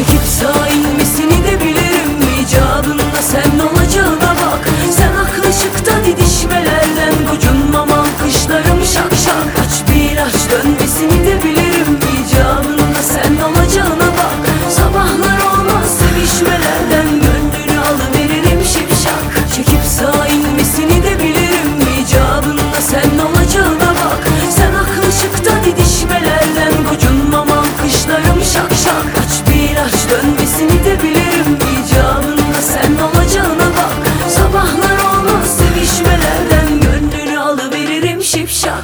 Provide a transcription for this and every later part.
Çekip sağa inmesini de bilirim. İcabında sen olacağına bak. Sen aklı ışıkta didişmelerden gocunmam, alkışlarım şak şak. Aç bir aç dönmesini de bilirim. İcabında sen olacağına bak. Sabahlar olmaz sevişmelerden gönlünü alıveririm şipşak. Çekip sağa inmesini de bilirim. İcabında sen olacağına bak. Sen aklı ışıkta didişmelerden gocunmam, alkışlarım şak şak. Aç bir aç dönmesini de bilirim. İcabında sen olacağına bak. Sabahlar olmaz sevişmelerden gönlünü alıveririm şipşak.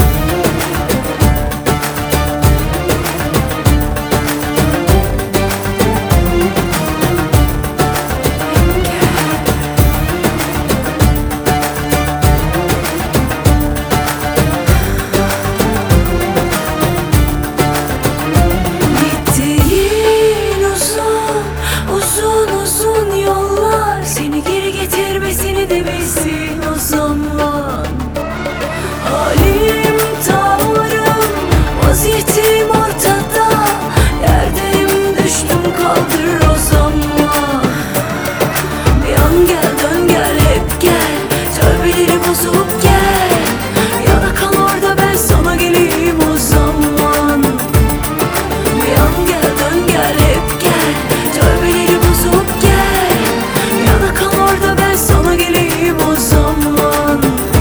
Seni geri getirmesini de bilsin o zaman. Halim, tavrım, vaziyetim ortada. Yerdeyim, düştüm, kaldır o zaman. Bir an gel, dön gel, hep gel. Tövbeleri bozup gel. Ya da kal orada, ben sana geleyim o zaman. Bir an gel, dön gel, hep gel. Tövbeleri bozup gel. Ben sana geleyim o zaman.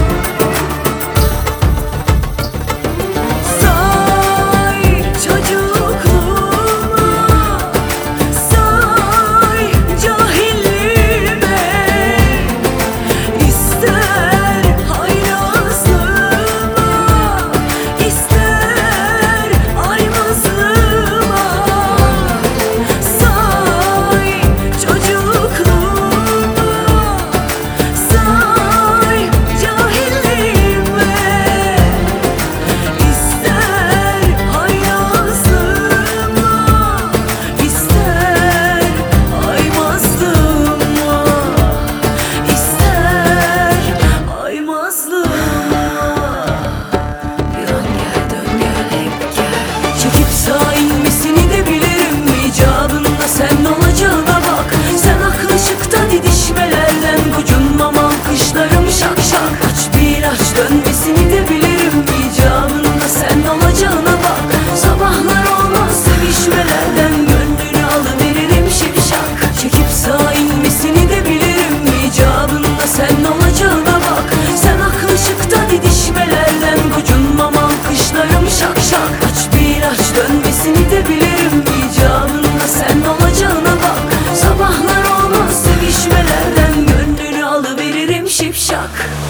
Say çocukluğuma, say cahilliğime. İster haylazlığıma, ister aymazlığıma. Say çocukluğuma, sen olacağına bak. Sen aklı ışıkta didişmelerden gocunmam, alkışlarım şak şak. Aç bir aç dönmesini de bilirim. İcabında sen olacağına bak. Sabahlar olmaz sevişmelerden gönlünü alıveririm şipşak. Çekip sağa inmesini de bilirim. İcabında sen olacağına bak. Sen aklı ışıkta didişmelerden gocunmam, alkışlarım şak şak. Aç bir aç dönmesini de bilirim. İcabında sen olacağına bak. Sabahlar olmaz sevişmelerden gönlünü alıveririm şipşak.